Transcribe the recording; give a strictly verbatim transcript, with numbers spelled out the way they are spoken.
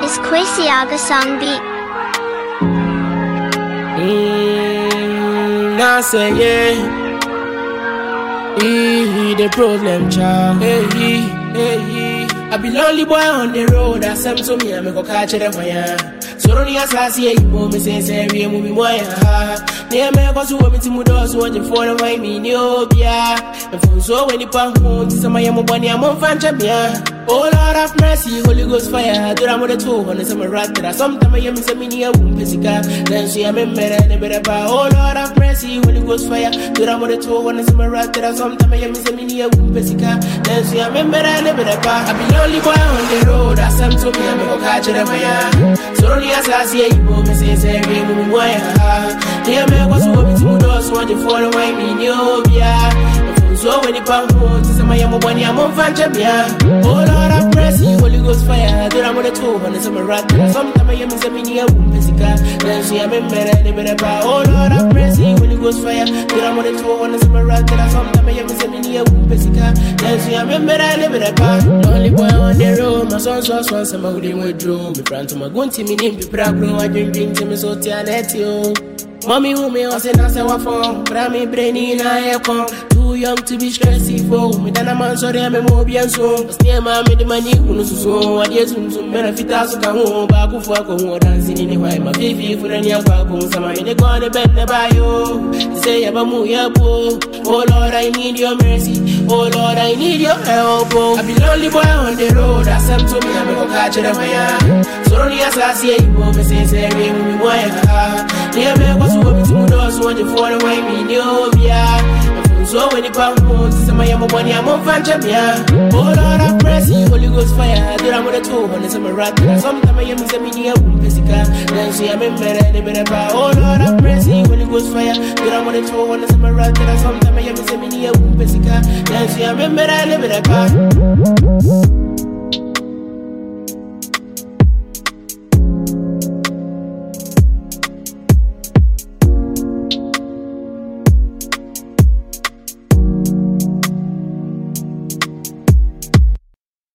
is Kwesiaga song beat. Mm, I say yeah. E, the problem child. Hey, hey, I be lonely boy on the road. I send to me, I me go catch it fire. So don't you say you move me say say we move me boy. Near me go to me to mudo so what you follow my me no bia. And for so when you pan home, some of your money I'm on fan champion. Oh Lord have mercy, Holy Ghost fire. Do I want to two on some rat that sometimes I am say me near womb physical. Then she am in better and better. Oh Lord have mercy, Holy Ghost fire. Do I want to two on some rat that sometimes I am say me near womb physical. Then she am in better and better. I be lonely boy on the road. I send to me, I'm going to catch it fire. So don't you say you move me say say we move me boy. Near me go to me to mudo so what you follow my me no bia. So when you pan home, some of your money I'm on fan champion. Oh Lord have mercy, Holy Ghost fire. Do I want to two on some rat? Sometimes I am saying me a womb physical. Then she am in better and better. Oh Lord have mercy, Holy Ghost fire. Do I want to two on some rat? Sometimes I am saying me a womb physical. Then she am in better and better. Only boy on the road, my son so swan some of them withdrew. Me friend to my gun to me name be proud. I drink drink to me so tianet you. Mommy who me was in a sewa phone, but I'm in brainy in a aircon. Too young to be stressful. Me than a man sorry I'm a mobian so. Stay my me the money who knows so. I just want to benefit us to come home back for a go dancing in the way. My baby for any of our goons. I'm in the corner bed by you. Say I'm a movie po. Oh Lord I need your mercy. Oh Lord I need your help. I be lonely boy on the road. I send to me I'm gonna catch it fire. So don't you say you move me say say we move me boy. Near me so we to those want to follow my me no bia. So when you pan home, some of your money I'm on fan champion. Oh Lord have mercy, Holy Ghost fire. Do I want to two on some rat? Sometimes I am saying me a womb physical. Then she am in better and better. Oh Lord have mercy, Holy Ghost fire. Do I want to two on some rat? Sometimes I am saying me a womb physical. Then she am in better and better.